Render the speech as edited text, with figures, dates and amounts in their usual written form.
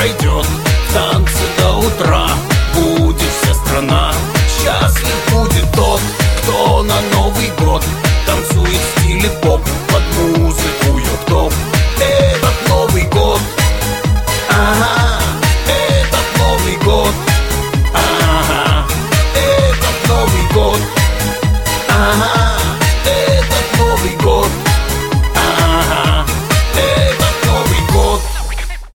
пройдет, танцы до утра. Будет вся страна, счастлив будет тот, кто на Новый год танцует в стиле поп под музыку ютоп. Этот Новый год, ага, этот Новый год, ага, этот Новый год, ага.